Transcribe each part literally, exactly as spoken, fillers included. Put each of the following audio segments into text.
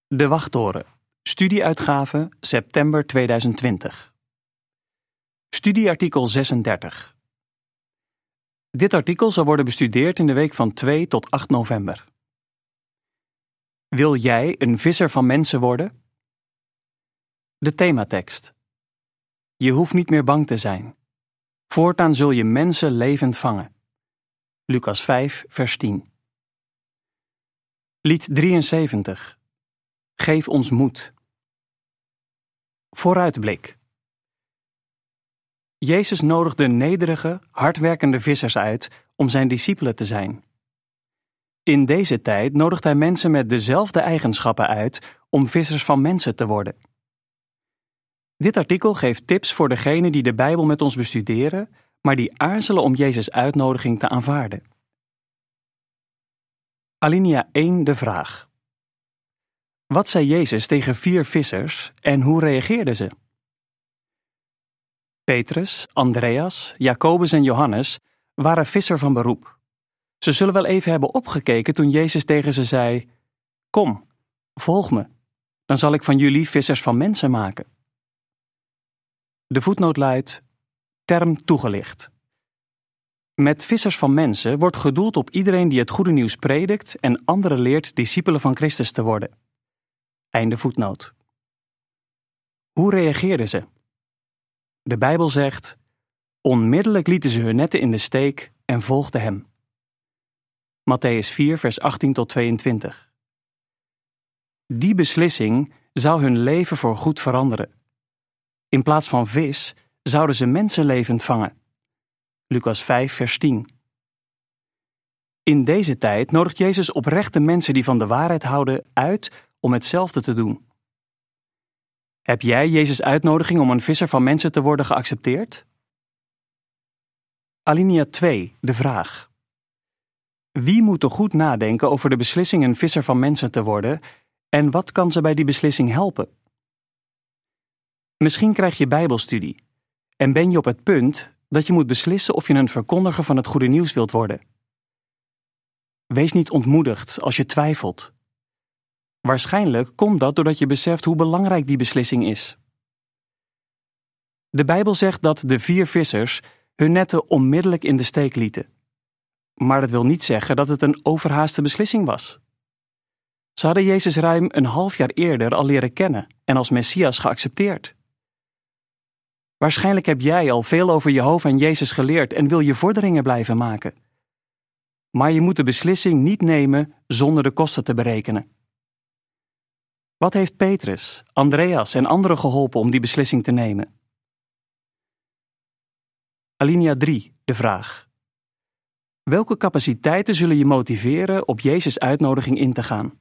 De Wachttoren, studieuitgave september tweeduizend twintig. Studieartikel zesendertig. Dit artikel zal worden bestudeerd in de week van twee tot acht november. Wil jij een visser van mensen worden? De thematekst. Je hoeft niet meer bang te zijn. Voortaan zul je mensen levend vangen. Lucas vijf, vers tien. Lied drieënzeventig. Geef ons moed. Vooruitblik. Jezus nodigde nederige, hardwerkende vissers uit om zijn discipelen te zijn. In deze tijd nodigt hij mensen met dezelfde eigenschappen uit om vissers van mensen te worden. Dit artikel geeft tips voor degenen die de Bijbel met ons bestuderen, maar die aarzelen om Jezus' uitnodiging te aanvaarden. Alinea één, de vraag. Wat zei Jezus tegen vier vissers en hoe reageerden ze? Petrus, Andreas, Jacobus en Johannes waren visser van beroep. Ze zullen wel even hebben opgekeken toen Jezus tegen ze zei: Kom, volg me, dan zal ik van jullie vissers van mensen maken. De voetnoot luidt: term toegelicht. Met vissers van mensen wordt gedoeld op iedereen die het goede nieuws predikt en anderen leert discipelen van Christus te worden. Einde voetnoot. Hoe reageerden ze? De Bijbel zegt: onmiddellijk lieten ze hun netten in de steek en volgden hem. Mattheüs vier, vers achttien tot tweeëntwintig. Die beslissing zou hun leven voorgoed veranderen. In plaats van vis zouden ze mensen levend vangen. Lucas vijf, vers tien. In deze tijd nodigt Jezus oprechte mensen die van de waarheid houden uit om hetzelfde te doen. Heb jij Jezus' uitnodiging om een visser van mensen te worden geaccepteerd? Alinea twee, de vraag. Wie moet er goed nadenken over de beslissing een visser van mensen te worden en wat kan ze bij die beslissing helpen? Misschien krijg je Bijbelstudie en ben je op het punt dat je moet beslissen of je een verkondiger van het goede nieuws wilt worden. Wees niet ontmoedigd als je twijfelt. Waarschijnlijk komt dat doordat je beseft hoe belangrijk die beslissing is. De Bijbel zegt dat de vier vissers hun netten onmiddellijk in de steek lieten. Maar dat wil niet zeggen dat het een overhaaste beslissing was. Ze hadden Jezus ruim een half jaar eerder al leren kennen en als Messias geaccepteerd. Waarschijnlijk heb jij al veel over Jehovah en Jezus geleerd en wil je vorderingen blijven maken. Maar je moet de beslissing niet nemen zonder de kosten te berekenen. Wat heeft Petrus, Andreas en anderen geholpen om die beslissing te nemen? Alinea drie, de vraag. Welke capaciteiten zullen je motiveren op Jezus' uitnodiging in te gaan?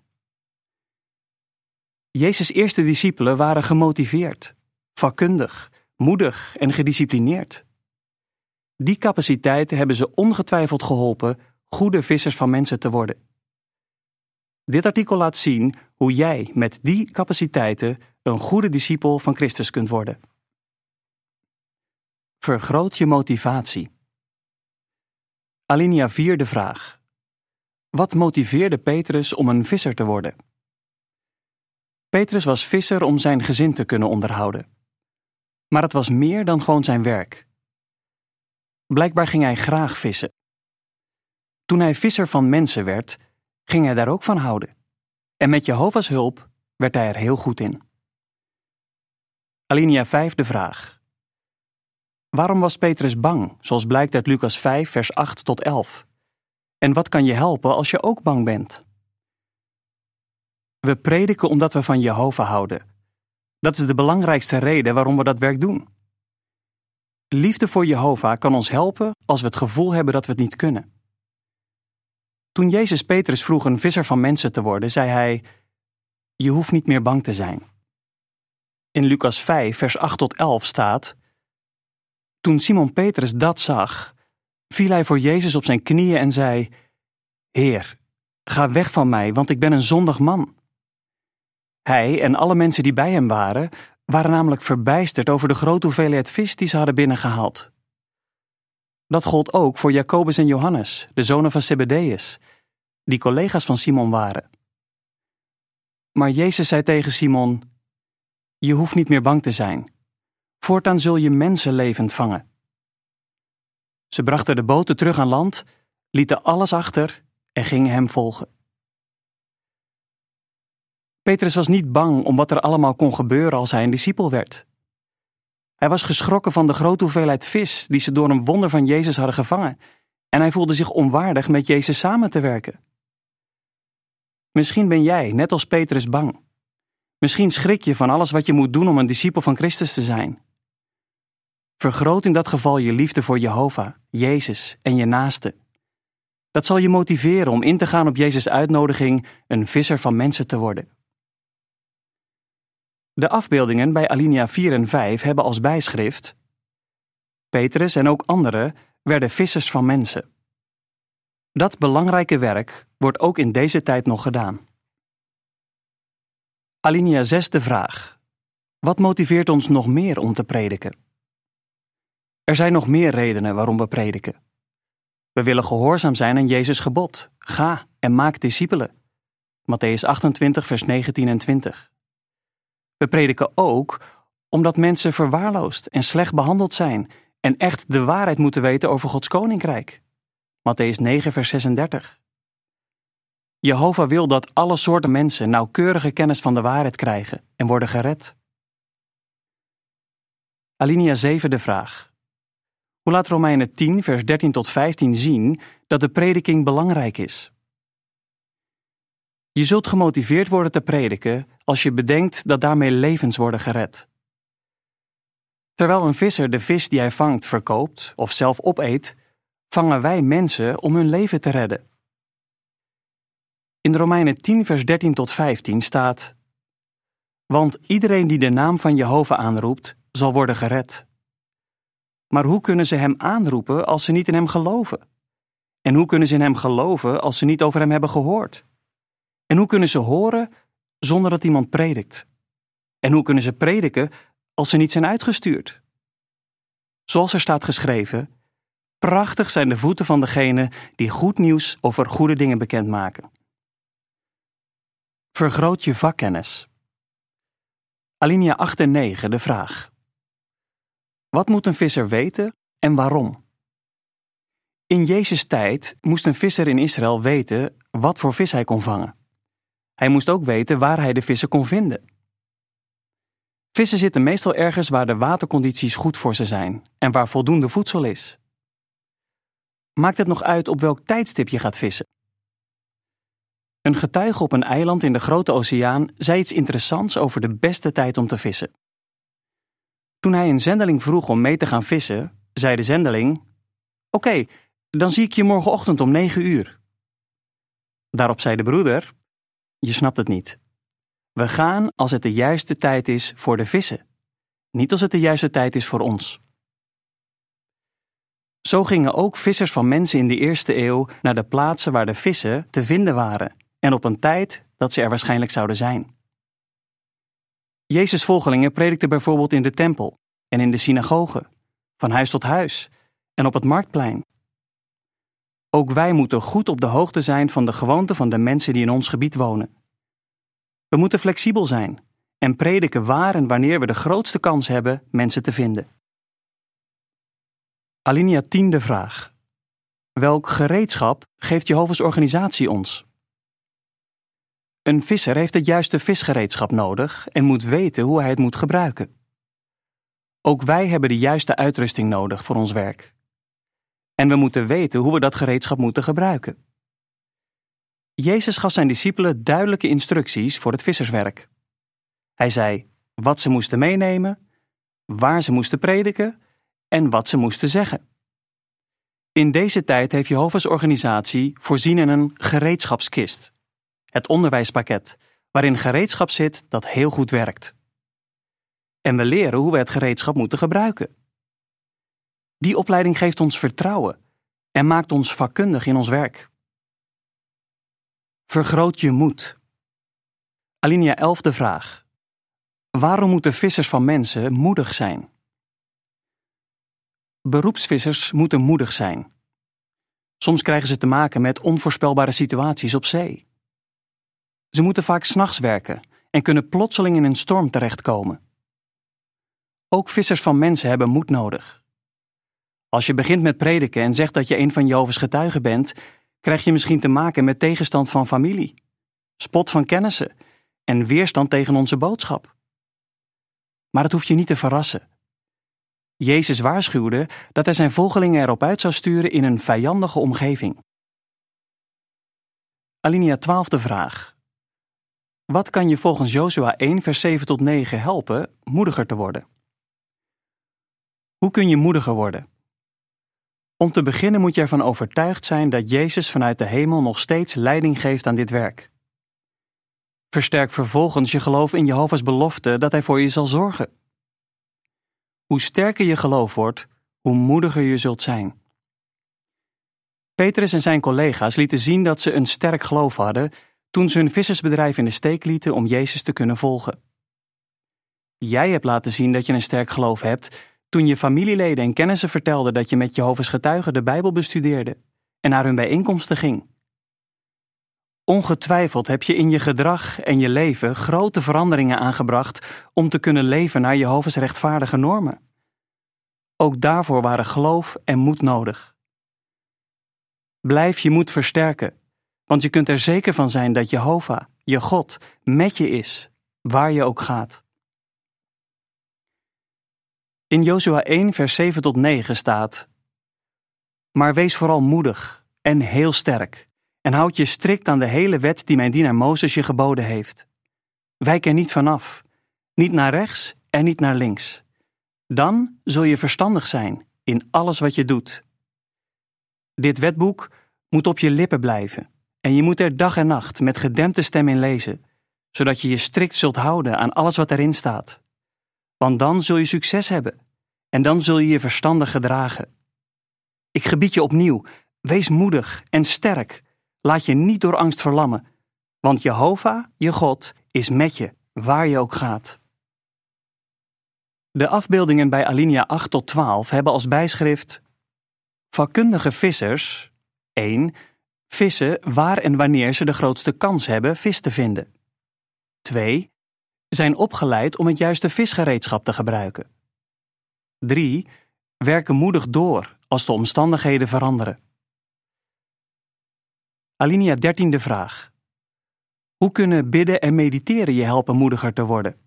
Jezus' eerste discipelen waren gemotiveerd, vakkundig, moedig en gedisciplineerd. Die capaciteiten hebben ze ongetwijfeld geholpen goede vissers van mensen te worden. Dit artikel laat zien hoe jij met die capaciteiten een goede discipel van Christus kunt worden. Vergroot je motivatie. Alinea vier, de vraag. Wat motiveerde Petrus om een visser te worden? Petrus was visser om zijn gezin te kunnen onderhouden. Maar het was meer dan gewoon zijn werk. Blijkbaar ging hij graag vissen. Toen hij visser van mensen werd, ging hij daar ook van houden. En met Jehovah's hulp werd hij er heel goed in. Alinea vijf, de vraag. Waarom was Petrus bang, zoals blijkt uit Lucas vijf, vers acht tot elf? En wat kan je helpen als je ook bang bent? We prediken omdat we van Jehovah houden. Dat is de belangrijkste reden waarom we dat werk doen. Liefde voor Jehovah kan ons helpen als we het gevoel hebben dat we het niet kunnen. Toen Jezus Petrus vroeg een visser van mensen te worden, zei hij: je hoeft niet meer bang te zijn. In Lucas vijf, vers acht tot elf staat: toen Simon Petrus dat zag, viel hij voor Jezus op zijn knieën en zei: Heer, ga weg van mij, want ik ben een zondig man. Hij en alle mensen die bij hem waren, waren namelijk verbijsterd over de grote hoeveelheid vis die ze hadden binnengehaald. Dat gold ook voor Jacobus en Johannes, de zonen van Zebedeus, die collega's van Simon waren. Maar Jezus zei tegen Simon: Je hoeft niet meer bang te zijn. Voortaan zul je mensen levend vangen. Ze brachten de boten terug aan land, lieten alles achter en gingen hem volgen. Petrus was niet bang om wat er allemaal kon gebeuren als hij een discipel werd. Hij was geschrokken van de grote hoeveelheid vis die ze door een wonder van Jezus hadden gevangen, en hij voelde zich onwaardig met Jezus samen te werken. Misschien ben jij, net als Petrus, bang. Misschien schrik je van alles wat je moet doen om een discipel van Christus te zijn. Vergroot in dat geval je liefde voor Jehovah, Jezus en je naaste. Dat zal je motiveren om in te gaan op Jezus' uitnodiging een visser van mensen te worden. De afbeeldingen bij alinea vier en vijf hebben als bijschrift: Petrus en ook anderen werden vissers van mensen. Dat belangrijke werk wordt ook in deze tijd nog gedaan. Alinea zes de vraag: wat motiveert ons nog meer om te prediken? Er zijn nog meer redenen waarom we prediken. We willen gehoorzaam zijn aan Jezus' gebod: ga en maak discipelen. Mattheüs achtentwintig vers negentien en twintig. We prediken ook omdat mensen verwaarloosd en slecht behandeld zijn en echt de waarheid moeten weten over Gods koninkrijk. Mattheüs negen vers zesendertig. Jehovah wil dat alle soorten mensen nauwkeurige kennis van de waarheid krijgen en worden gered. Alinea zeven de vraag: hoe laat Romeinen tien vers dertien tot vijftien zien dat de prediking belangrijk is? Je zult gemotiveerd worden te prediken als je bedenkt dat daarmee levens worden gered. Terwijl een visser de vis die hij vangt verkoopt of zelf opeet, vangen wij mensen om hun leven te redden. In Romeinen tien vers dertien tot vijftien staat: want iedereen die de naam van Jehovah aanroept, zal worden gered. Maar hoe kunnen ze hem aanroepen als ze niet in hem geloven? En hoe kunnen ze in hem geloven als ze niet over hem hebben gehoord? En hoe kunnen ze horen zonder dat iemand predikt? En hoe kunnen ze prediken als ze niet zijn uitgestuurd? Zoals er staat geschreven: prachtig zijn de voeten van degenen die goed nieuws over goede dingen bekendmaken. Vergroot je vakkennis. Alinea acht en negen de vraag: wat moet een visser weten en waarom? In Jezus' tijd moest een visser in Israël weten wat voor vis hij kon vangen. Hij moest ook weten waar hij de vissen kon vinden. Vissen zitten meestal ergens waar de watercondities goed voor ze zijn en waar voldoende voedsel is. Maakt het nog uit op welk tijdstip je gaat vissen? Een getuige op een eiland in de Grote Oceaan zei iets interessants over de beste tijd om te vissen. Toen hij een zendeling vroeg om mee te gaan vissen, zei de zendeling: Oké, okay, dan zie ik je morgenochtend om negen uur. Daarop zei de broeder: Je snapt het niet. We gaan als het de juiste tijd is voor de vissen, niet als het de juiste tijd is voor ons. Zo gingen ook vissers van mensen in de eerste eeuw naar de plaatsen waar de vissen te vinden waren en op een tijd dat ze er waarschijnlijk zouden zijn. Jezus' volgelingen predikten bijvoorbeeld in de tempel en in de synagoge, van huis tot huis en op het marktplein. Ook wij moeten goed op de hoogte zijn van de gewoonten van de mensen die in ons gebied wonen. We moeten flexibel zijn en prediken waar en wanneer we de grootste kans hebben mensen te vinden. Alinea tien de vraag: welk gereedschap geeft Jehovah's organisatie ons? Een visser heeft het juiste visgereedschap nodig en moet weten hoe hij het moet gebruiken. Ook wij hebben de juiste uitrusting nodig voor ons werk. En we moeten weten hoe we dat gereedschap moeten gebruiken. Jezus gaf zijn discipelen duidelijke instructies voor het visserswerk. Hij zei wat ze moesten meenemen, waar ze moesten prediken en wat ze moesten zeggen. In deze tijd heeft Jehovah's organisatie voorzien in een gereedschapskist, het onderwijspakket, waarin gereedschap zit dat heel goed werkt. En we leren hoe we het gereedschap moeten gebruiken. Die opleiding geeft ons vertrouwen en maakt ons vakkundig in ons werk. Vergroot je moed. Alinea elf de vraag: waarom moeten vissers van mensen moedig zijn? Beroepsvissers moeten moedig zijn. Soms krijgen ze te maken met onvoorspelbare situaties op zee. Ze moeten vaak 's nachts werken, en kunnen plotseling in een storm terechtkomen. Ook vissers van mensen hebben moed nodig. Als je begint met prediken en zegt dat je een van Jehovah's getuigen bent, krijg je misschien te maken met tegenstand van familie, spot van kennissen en weerstand tegen onze boodschap. Maar het hoeft je niet te verrassen. Jezus waarschuwde dat hij zijn volgelingen erop uit zou sturen in een vijandige omgeving. Alinea twaalfde vraag. Wat kan je volgens Jozua één vers zeven tot negen helpen moediger te worden? Hoe kun je moediger worden? Om te beginnen moet je ervan overtuigd zijn dat Jezus vanuit de hemel nog steeds leiding geeft aan dit werk. Versterk vervolgens je geloof in Jehovah's belofte dat hij voor je zal zorgen. Hoe sterker je geloof wordt, hoe moediger je zult zijn. Petrus en zijn collega's lieten zien dat ze een sterk geloof hadden toen ze hun vissersbedrijf in de steek lieten om Jezus te kunnen volgen. Jij hebt laten zien dat je een sterk geloof hebt toen je familieleden en kennissen vertelden dat je met Jehovah's getuigen de Bijbel bestudeerde en naar hun bijeenkomsten ging. Ongetwijfeld heb je in je gedrag en je leven grote veranderingen aangebracht om te kunnen leven naar Jehovah's rechtvaardige normen. Ook daarvoor waren geloof en moed nodig. Blijf je moed versterken, want je kunt er zeker van zijn dat Jehovah, je God, met je is, waar je ook gaat. In Jozua één vers zeven tot negen staat: Maar wees vooral moedig en heel sterk, en houd je strikt aan de hele wet die mijn dienaar Mozes je geboden heeft. Wijk er niet vanaf, niet naar rechts en niet naar links. Dan zul je verstandig zijn in alles wat je doet. Dit wetboek moet op je lippen blijven, en je moet er dag en nacht met gedempte stem in lezen, zodat je je strikt zult houden aan alles wat erin staat. Want dan zul je succes hebben, en dan zul je je verstandig gedragen. Ik gebied je opnieuw, wees moedig en sterk. Laat je niet door angst verlammen, want Jehovah, je God, is met je, waar je ook gaat. De afbeeldingen bij Alinea acht tot twaalf hebben als bijschrift: Vakkundige vissers, één. Vissen waar en wanneer ze de grootste kans hebben vis te vinden. twee. Zijn opgeleid om het juiste visgereedschap te gebruiken. drie. Werken moedig door als de omstandigheden veranderen. Alinea dertiende vraag. Hoe kunnen bidden en mediteren je helpen moediger te worden?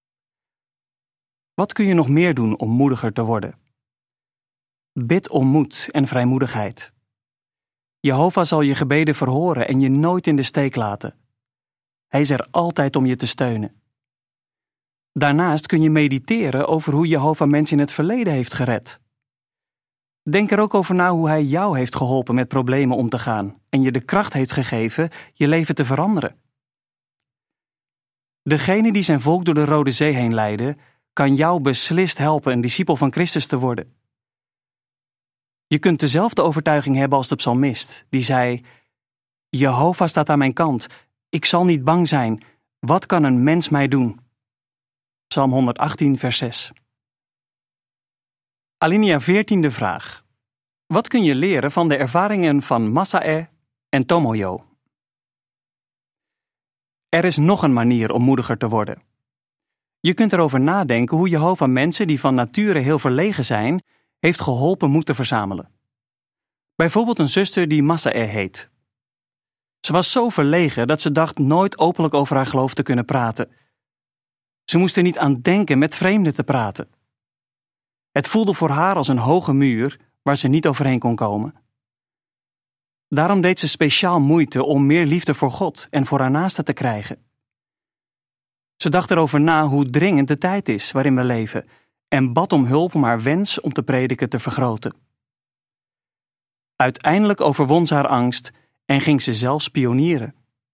Wat kun je nog meer doen om moediger te worden? Bid om moed en vrijmoedigheid. Jehovah zal je gebeden verhoren en je nooit in de steek laten. Hij is er altijd om je te steunen. Daarnaast kun je mediteren over hoe Jehovah mensen in het verleden heeft gered. Denk er ook over na hoe hij jou heeft geholpen met problemen om te gaan en je de kracht heeft gegeven je leven te veranderen. Degene die zijn volk door de Rode Zee heen leidde, kan jou beslist helpen een discipel van Christus te worden. Je kunt dezelfde overtuiging hebben als de psalmist, die zei: Jehovah staat aan mijn kant, ik zal niet bang zijn, wat kan een mens mij doen? Psalm honderdachttien vers zes. Alinea veertiende vraag. Wat kun je leren van de ervaringen van Massae en Tomoyo? Er is nog een manier om moediger te worden. Je kunt erover nadenken hoe Jehovah mensen die van nature heel verlegen zijn, heeft geholpen moed te verzamelen. Bijvoorbeeld een zuster die Massae heet. Ze was zo verlegen dat ze dacht nooit openlijk over haar geloof te kunnen praten. Ze moest er niet aan denken met vreemden te praten. Het voelde voor haar als een hoge muur waar ze niet overheen kon komen. Daarom deed ze speciaal moeite om meer liefde voor God en voor haar naasten te krijgen. Ze dacht erover na hoe dringend de tijd is waarin we leven en bad om hulp om haar wens om te prediken te vergroten. Uiteindelijk overwon ze haar angst en ging ze zelfs pionieren.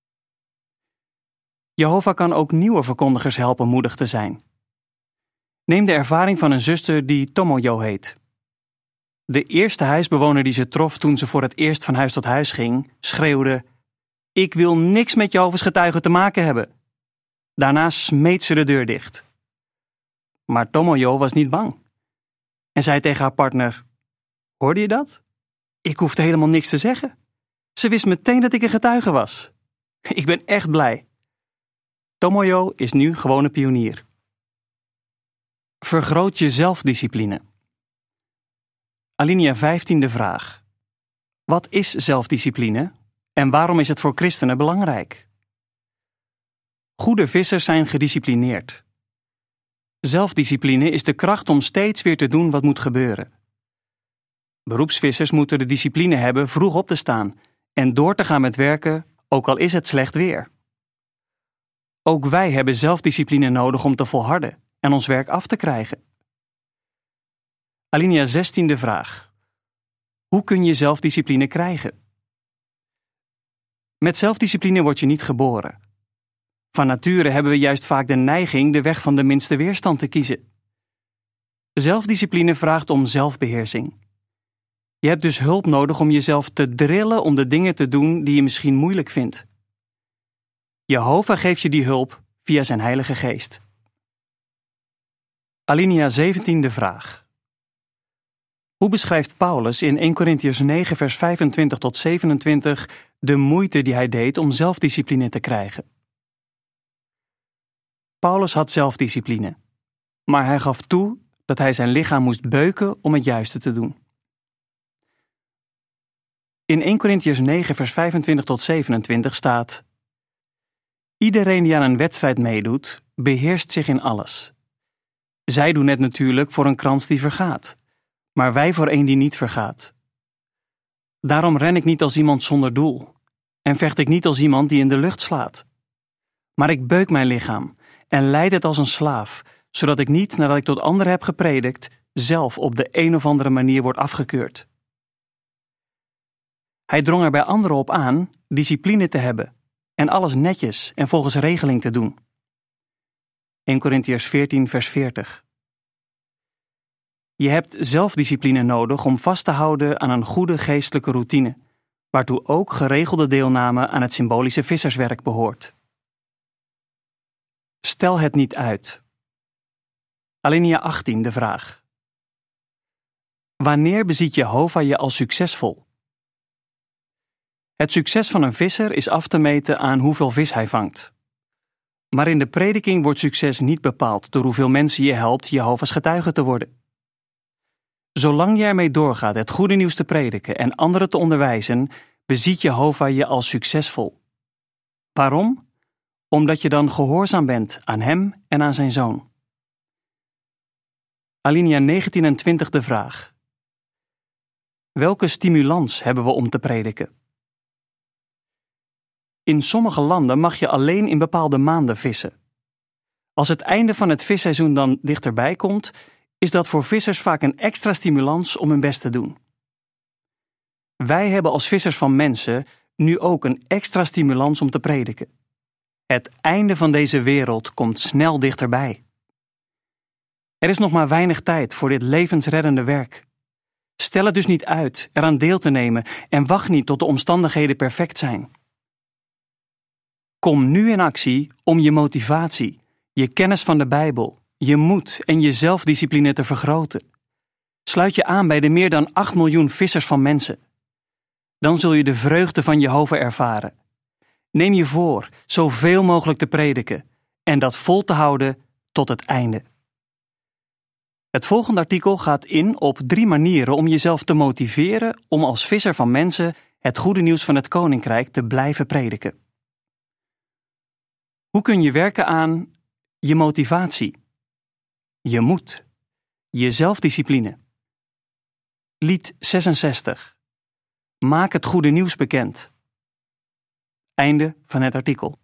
Jehovah kan ook nieuwe verkondigers helpen moedig te zijn. Neem de ervaring van een zuster die Tomoyo heet. De eerste huisbewoner die ze trof toen ze voor het eerst van huis tot huis ging, schreeuwde: Ik wil niks met Jehovah's getuigen te maken hebben. Daarna smeet ze de deur dicht. Maar Tomoyo was niet bang. En zei tegen haar partner: Hoorde je dat? Ik hoefde helemaal niks te zeggen. Ze wist meteen dat ik een getuige was. Ik ben echt blij. Tomoyo is nu gewone pionier. Vergroot je zelfdiscipline. Alinea vijftien de vraag. Wat is zelfdiscipline en waarom is het voor christenen belangrijk? Goede vissers zijn gedisciplineerd. Zelfdiscipline is de kracht om steeds weer te doen wat moet gebeuren. Beroepsvissers moeten de discipline hebben vroeg op te staan en door te gaan met werken, ook al is het slecht weer. Ook wij hebben zelfdiscipline nodig om te volharden en ons werk af te krijgen. Alinea zestien de vraag. Hoe kun je zelfdiscipline krijgen? Met zelfdiscipline word je niet geboren. Van nature hebben we juist vaak de neiging de weg van de minste weerstand te kiezen. Zelfdiscipline vraagt om zelfbeheersing. Je hebt dus hulp nodig om jezelf te drillen om de dingen te doen die je misschien moeilijk vindt. Jehovah geeft je die hulp via zijn Heilige Geest. Alinea zeventien de vraag. Hoe beschrijft Paulus in eerste Korintiërs negen vers vijfentwintig tot zevenentwintig de moeite die hij deed om zelfdiscipline te krijgen? Paulus had zelfdiscipline, maar hij gaf toe dat hij zijn lichaam moest beuken om het juiste te doen. In eerste Korintiërs negen vers vijfentwintig tot zevenentwintig staat: Iedereen die aan een wedstrijd meedoet, beheerst zich in alles. Zij doen het natuurlijk voor een krans die vergaat, maar wij voor een die niet vergaat. Daarom ren ik niet als iemand zonder doel en vecht ik niet als iemand die in de lucht slaat. Maar ik beuk mijn lichaam en leid het als een slaaf, zodat ik niet, nadat ik tot anderen heb gepredikt, zelf op de een of andere manier word afgekeurd. Hij drong er bij anderen op aan discipline te hebben en alles netjes en volgens regeling te doen. eerste Korintiërs veertien vers veertig. Je hebt zelfdiscipline nodig om vast te houden aan een goede geestelijke routine, waartoe ook geregelde deelname aan het symbolische visserswerk behoort. Stel het niet uit. Alinea achttien de vraag. Wanneer beziet Jehovah je als succesvol? Het succes van een visser is af te meten aan hoeveel vis hij vangt. Maar in de prediking wordt succes niet bepaald door hoeveel mensen je helpt Jehovah's getuige te worden. Zolang je ermee doorgaat het goede nieuws te prediken en anderen te onderwijzen, beziet Jehovah je als succesvol. Waarom? Omdat je dan gehoorzaam bent aan hem en aan zijn zoon. Alinea negentien en twintig de vraag. Welke stimulans hebben we om te prediken? In sommige landen mag je alleen in bepaalde maanden vissen. Als het einde van het visseizoen dan dichterbij komt, is dat voor vissers vaak een extra stimulans om hun best te doen. Wij hebben als vissers van mensen nu ook een extra stimulans om te prediken. Het einde van deze wereld komt snel dichterbij. Er is nog maar weinig tijd voor dit levensreddende werk. Stel het dus niet uit eraan deel te nemen en wacht niet tot de omstandigheden perfect zijn. Kom nu in actie om je motivatie, je kennis van de Bijbel, je moed en je zelfdiscipline te vergroten. Sluit je aan bij de meer dan acht miljoen vissers van mensen. Dan zul je de vreugde van Jehovah ervaren. Neem je voor zoveel mogelijk te prediken en dat vol te houden tot het einde. Het volgende artikel gaat in op drie manieren om jezelf te motiveren om als visser van mensen het goede nieuws van het Koninkrijk te blijven prediken. Hoe kun je werken aan je motivatie, je moed, je zelfdiscipline? Lied zesenzestig. Maak het goede nieuws bekend. Einde van het artikel.